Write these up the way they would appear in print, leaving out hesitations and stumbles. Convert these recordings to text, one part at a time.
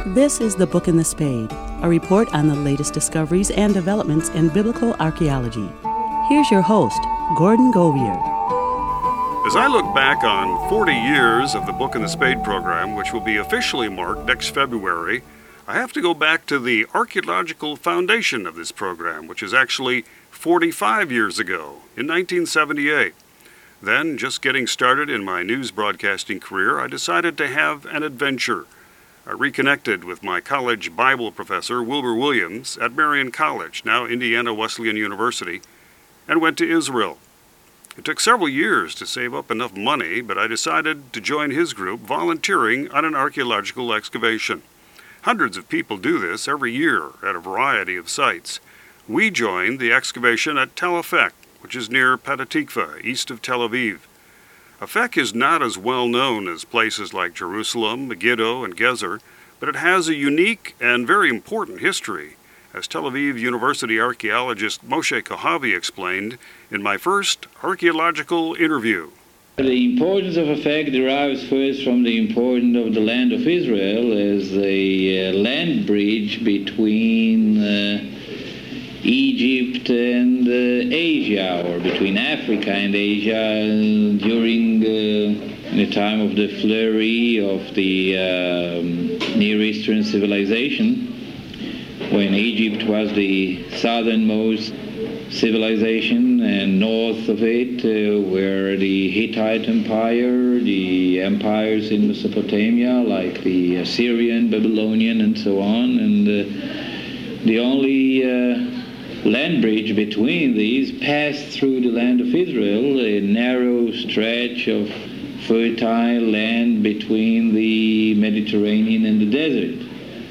This is The Book and the Spade, a report on the latest discoveries and developments in biblical archaeology. Here's your host, Gordon Govier. As I look back on 40 years of the Book and the Spade program, which will be officially marked next February, I have to go back to the archaeological foundation of this program, which is actually 45 years ago, in 1978. Then, just getting started in my news broadcasting career, I decided to have an adventure. I reconnected with my college Bible professor, Wilbur Williams, at Marian College, now Indiana Wesleyan University, and went to Israel. It took several years to save up enough money, but I decided to join his group volunteering on an archaeological excavation. Hundreds of people do this every year at a variety of sites. We joined the excavation at Tel Afek, which is near Petah Tikva, east of Tel Aviv. Afek is not as well known as places like Jerusalem, Megiddo, and Gezer, but it has a unique and very important history, as Tel Aviv University archaeologist Moshe Kohavi explained in my first archaeological interview. The importance of Afek derives first from the importance of the land of Israel as a land bridge between Egypt and Asia, or between Africa and Asia during the time of the flurry of the Near Eastern civilization, when Egypt was the southernmost civilization, and north of it were the Hittite Empire, the empires in Mesopotamia like the Assyrian, Babylonian, and so on, and the only land bridge between these passed through the land of Israel, a narrow stretch of fertile land between the Mediterranean and the desert.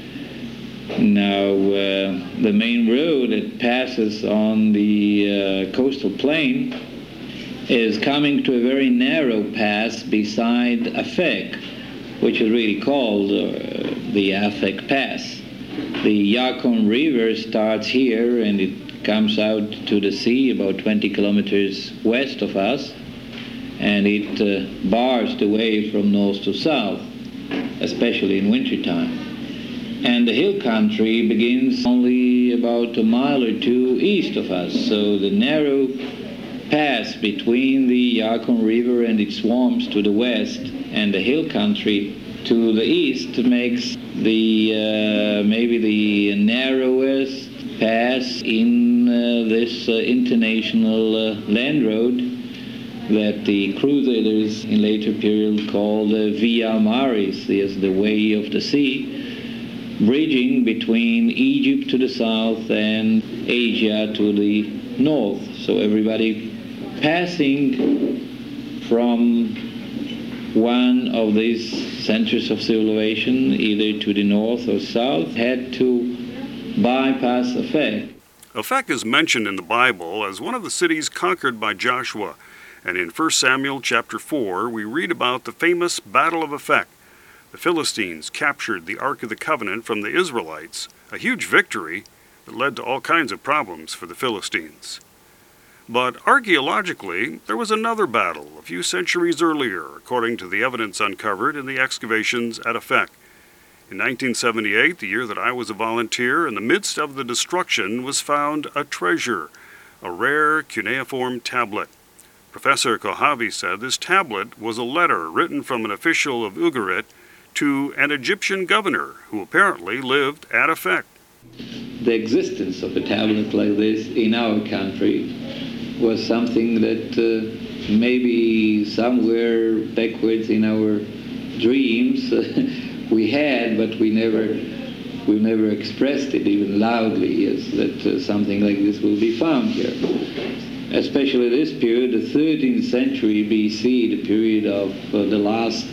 Now, the main road that passes on the coastal plain is coming to a very narrow pass beside Afek, which is really called the Afek Pass. The Yarkon River starts here and it comes out to the sea about 20 kilometers west of us, and it bars the way from north to south, especially in wintertime. And the hill country begins only about a mile or two east of us, so the narrow pass between the Yarkon River and its swamps to the west and the hill country to the east makes the maybe the narrowest pass in this international land road that the crusaders in later period called Via Maris, the way of the sea, bridging between Egypt to the south and Asia to the north. So everybody passing from one of these centers of civilization, either to the north or south, had to bypass Afek. Afek is mentioned in the Bible as one of the cities conquered by Joshua, and in 1 Samuel chapter 4 we read about the famous Battle of Afek. The Philistines captured the Ark of the Covenant from the Israelites, a huge victory that led to all kinds of problems for the Philistines. But archaeologically, there was another battle a few centuries earlier, according to the evidence uncovered in the excavations at Afek. In 1978, the year that I was a volunteer, in the midst of the destruction was found a treasure, a rare cuneiform tablet. Professor Kohavi said this tablet was a letter written from an official of Ugarit to an Egyptian governor who apparently lived at Afek. The existence of a tablet like this in our country was something that maybe somewhere backwards in our dreams we had, but we never expressed it even loudly, that something like this will be found here. Especially this period, the 13th century BC, the period of the last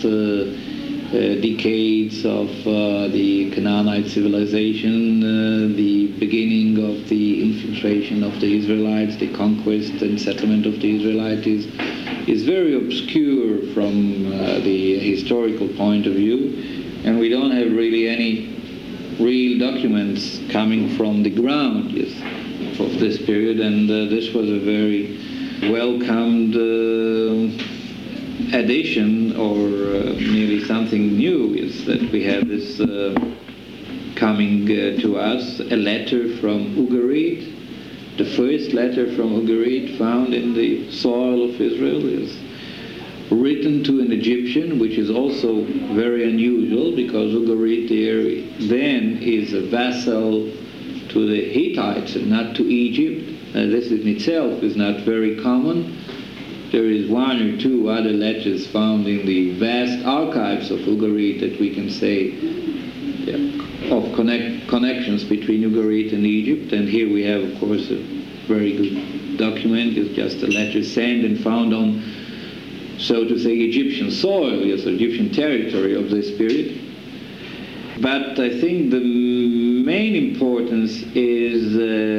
decades of the Canaanite civilization, the beginning of the infiltration of the Israelites, the conquest and settlement of the Israelites is very obscure from the historical point of view, and we don't have really any real documents coming from the ground of this period, and this was a very welcomed addition, or nearly something new, is that we have this coming to us, a letter from Ugarit. The first letter from Ugarit found in the soil of Israel is written to an Egyptian, which is also very unusual because Ugarit there then is a vassal to the Hittites and not to Egypt. This in itself is not very common. There is one or two other letters found in the vast archives of Ugarit that we can say of connections between Ugarit and Egypt. And here we have, of course, a very good document. It's just a letter sent and found on, so to say, Egyptian soil, yes, Egyptian territory of this period. But I think the main importance is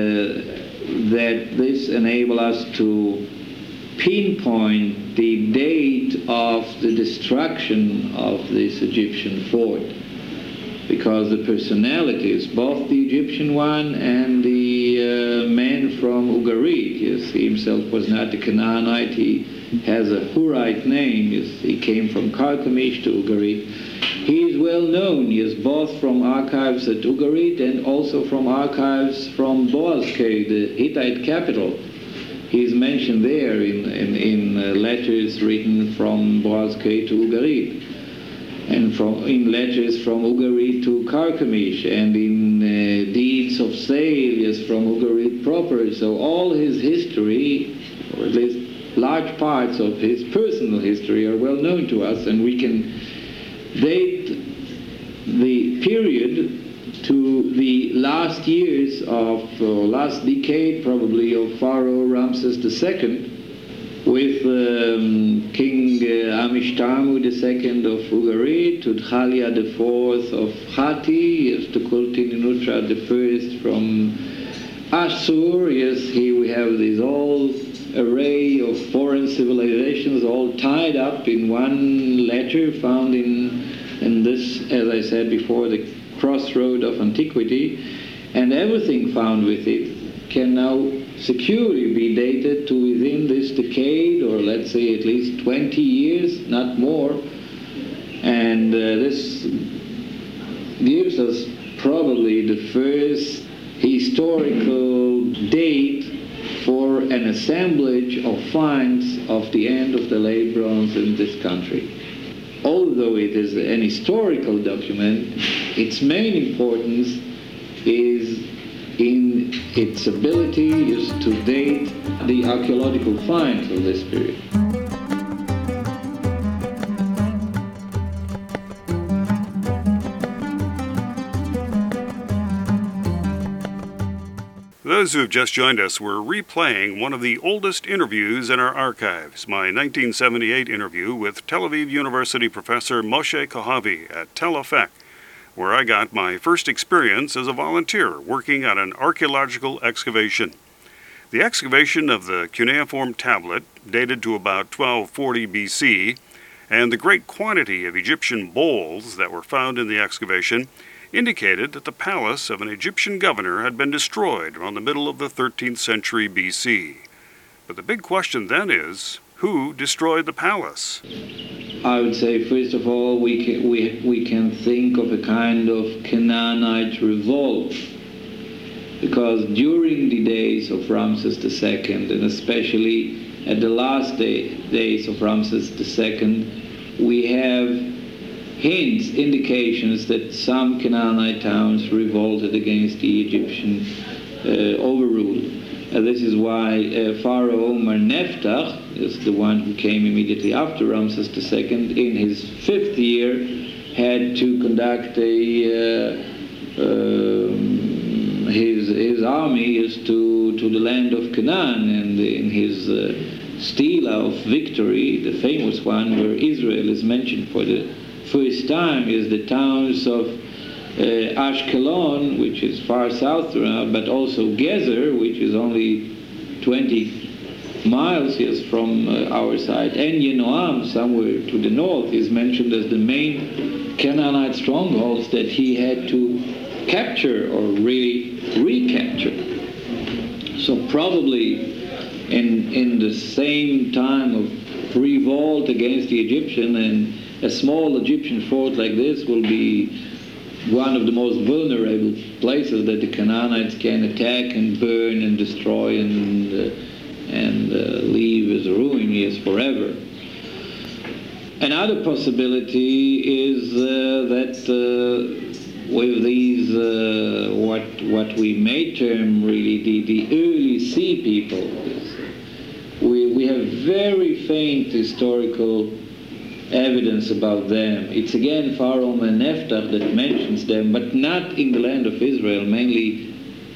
that this enables us to pinpoint the date of the destruction of this Egyptian fort, because the personalities, both the Egyptian one and the man from Ugarit, yes, he himself was not a Canaanite, he has a Hurite name, yes, he came from Carchemish to Ugarit. He is well known, yes, both from archives at Ugarit and also from archives from Boazkei, the Hittite capital. He is mentioned there in letters written from Boazkei to Ugarit, and in letters from Ugarit to Carchemish, and in deeds of sale, yes, from Ugarit proper. So all his history, or at least large parts of his personal history, are well known to us, and we can date the period to the last years of, last decade probably, of Pharaoh Ramses II, with King Amishtamu II of Ugarit, to Thalia IV of Hatti, yes, to Kultinutra I from Assur. Yes, here we have this whole array of foreign civilizations all tied up in one letter found in this, as I said before, the crossroad of antiquity, and everything found with it can now securely be dated to within this decade, or let's say at least 20 years, not more. And this gives us probably the first historical date for an assemblage of finds of the end of the Late Bronze in this country. Although it is an historical document, its main importance is in its ability to date the archaeological finds of this period. Those who have just joined us were replaying one of the oldest interviews in our archives, my 1978 interview with Tel Aviv University professor Moshe Kohavi at Tel Afek, where I got my first experience as a volunteer working on an archaeological excavation. The excavation of the cuneiform tablet, dated to about 1240 BC, and the great quantity of Egyptian bowls that were found in the excavation indicated that the palace of an Egyptian governor had been destroyed around the middle of the 13th century BC. But the big question then is, who destroyed the palace? I would say, first of all, we can think of a kind of Canaanite revolt, because during the days of Ramses II, and especially at the last days of Ramses II, we have hints, indications that some Canaanite towns revolted against the Egyptian overrule. This is why Pharaoh Omar Neftach is the one who came immediately after Ramses II, in his 5th year, had to conduct his army is to the land of Canaan, and in his stela of victory, the famous one where Israel is mentioned for the first time, is the towns of Ashkelon, which is far south, but also Gezer, which is only 20 miles from our side, and Yenoam, somewhere to the north, is mentioned as the main Canaanite strongholds that he had to capture or really recapture. So probably in the same time of revolt against the Egyptian, and a small Egyptian fort like this will be one of the most vulnerable places that the Canaanites can attack and burn and destroy and leave as ruin, yes, forever. Another possibility is that with these, what we may term really the early sea people, we have very faint historical evidence about them. It's again Pharaoh and Nephthah that mentions them, but not in the land of Israel, mainly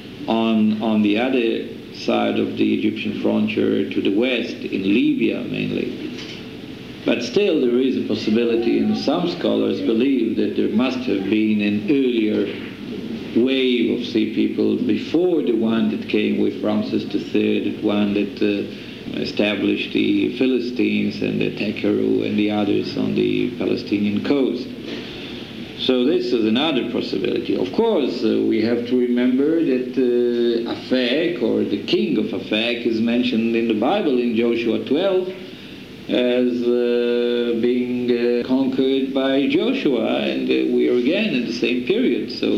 on the other side of the Egyptian frontier to the west, in Libya mainly. But still there is a possibility, and some scholars believe that there must have been an earlier wave of sea people before the one that came with Ramses III, the one that established the Philistines and the Tekeru and the others on the Palestinian coast. So this is another possibility. Of course, we have to remember that Aphek, or the king of Aphek, is mentioned in the Bible in Joshua 12 as being conquered by Joshua, and we are again in the same period. So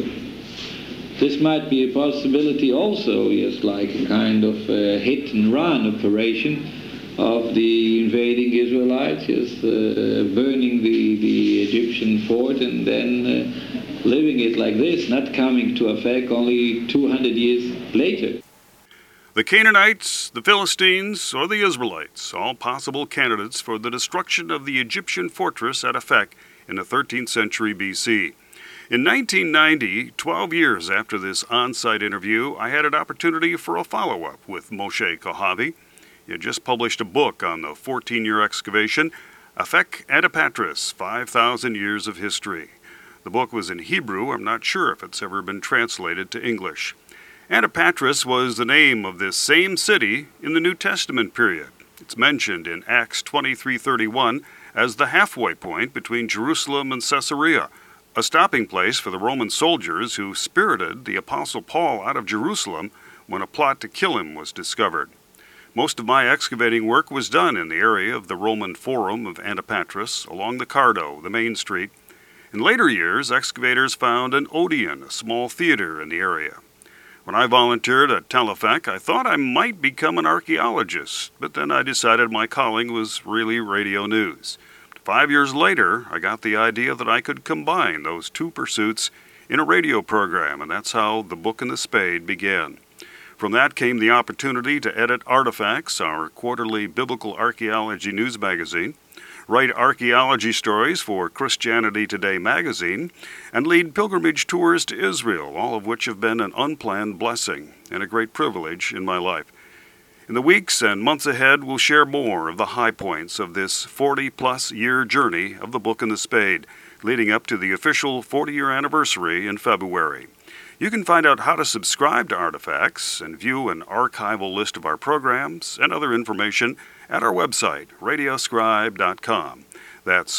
this might be a possibility also, yes, like a kind of hit-and-run operation of the invading Israelites, yes, burning the Egyptian fort and then living it like this, not coming to Aphek only 200 years later. The Canaanites, the Philistines, or the Israelites, all possible candidates for the destruction of the Egyptian fortress at Aphek in the 13th century BC. In 1990, 12 years after this on-site interview, I had an opportunity for a follow-up with Moshe Kohavi. He had just published a book on the 14-year excavation, Aphek Antipatris, 5,000 Years of History. The book was in Hebrew. I'm not sure if it's ever been translated to English. Antipatris was the name of this same city in the New Testament period. It's mentioned in Acts 23:31 as the halfway point between Jerusalem and Caesarea, a stopping place for the Roman soldiers who spirited the Apostle Paul out of Jerusalem when a plot to kill him was discovered. Most of my excavating work was done in the area of the Roman Forum of Antipatris along the Cardo, the main street. In later years, excavators found an Odeon, a small theater in the area. When I volunteered at Tel Aphek, I thought I might become an archaeologist, but then I decided my calling was really radio news. 5 years later, I got the idea that I could combine those two pursuits in a radio program, and that's how The Book and the Spade began. From that came the opportunity to edit Artifacts, our quarterly biblical archaeology news magazine, write archaeology stories for Christianity Today magazine, and lead pilgrimage tours to Israel, all of which have been an unplanned blessing and a great privilege in my life. In the weeks and months ahead, we'll share more of the high points of this 40-plus year journey of The Book and the Spade, leading up to the official 40-year anniversary in February. You can find out how to subscribe to Artifacts and view an archival list of our programs and other information at our website, radioscribe.com. That's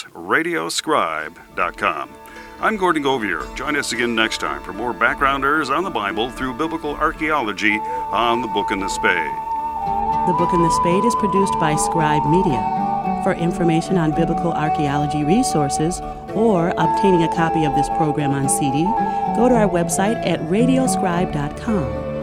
radioscribe.com. I'm Gordon Govier. Join us again next time for more backgrounders on the Bible through biblical archaeology on The Book and the Spade. The Book and the Spade is produced by Scribe Media. For information on biblical archaeology resources or obtaining a copy of this program on CD, go to our website at radioscribe.com.